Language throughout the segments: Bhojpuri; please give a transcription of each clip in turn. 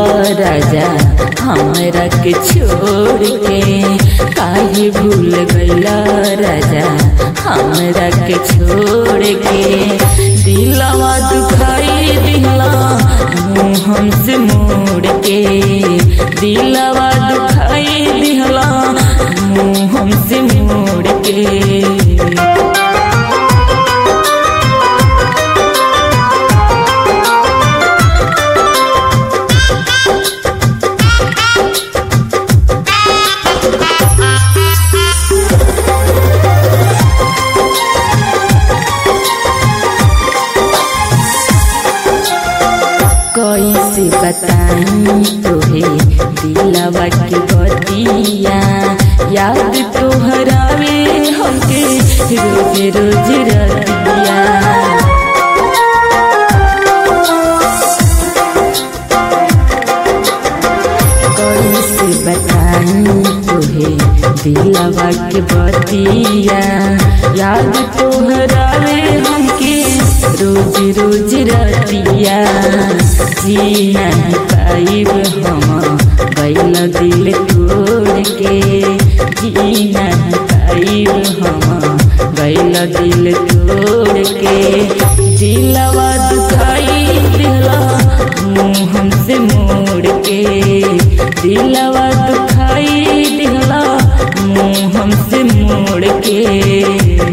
राजा हमरा के छोड़ के, काहे भूल गइला राजा हमरा के छोड़ के। दिलवा दुखाई दिहला मुँह हमसे मोड़ के, दिलवा दुखाई दिहला मुँह हमसे मोड़ के। कैसे बताई तोहे दिलवा की बतिया, याद तोहरावे हमके रोज रोज रतिया। कैसे बताई तोहे दिलवा की बतिया, याद तोहरावे हमके रोज रोज रतिया। जी नहीं पाइब हम गइल दिल तोड़ के, जी नहीं पाइब हम गइल दिल तोड़ के। दिलवा दुखाई दिहला मुँह हमसे मोड़ के, दिलवा दुखाई दिहला मुँह हमसे मोड़ के।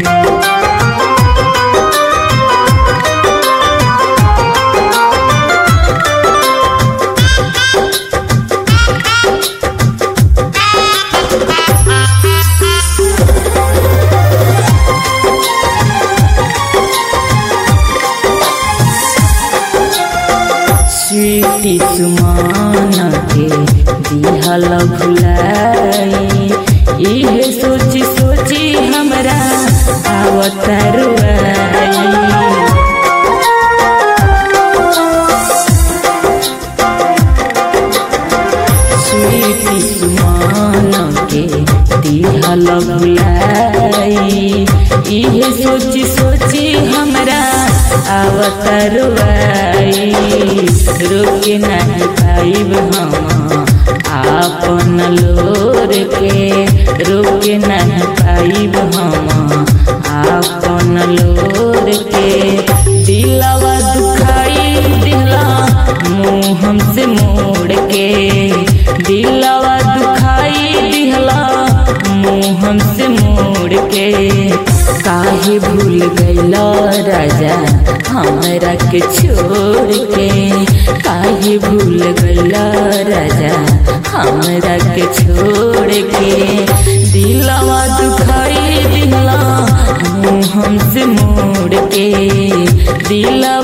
स्वीटी सुमान के दिहल भुलाई, इहे सोची सोची हमरा आवत रुआई। स्वीटी सुमान के दिहल भुलाई, इहे सोची सोची हमरा आवत रुआई। रोके नहीं पाइब हम आपन लोर के, रोके नहीं पाइब हम आपन लोर के। दिलवा दुखाई दिहला मुँह हमसे मोड़ के, दिलवा दुखाई दिहला मुँह हमसे मोड़ के। काहे भूल गइला राजा हमरा के छोड़ के, काहे भूल गइला राजा हमरा के छोड़ के। दिलवा दुखाई दिहला मुँह हमसे मोड़ के, दिलवा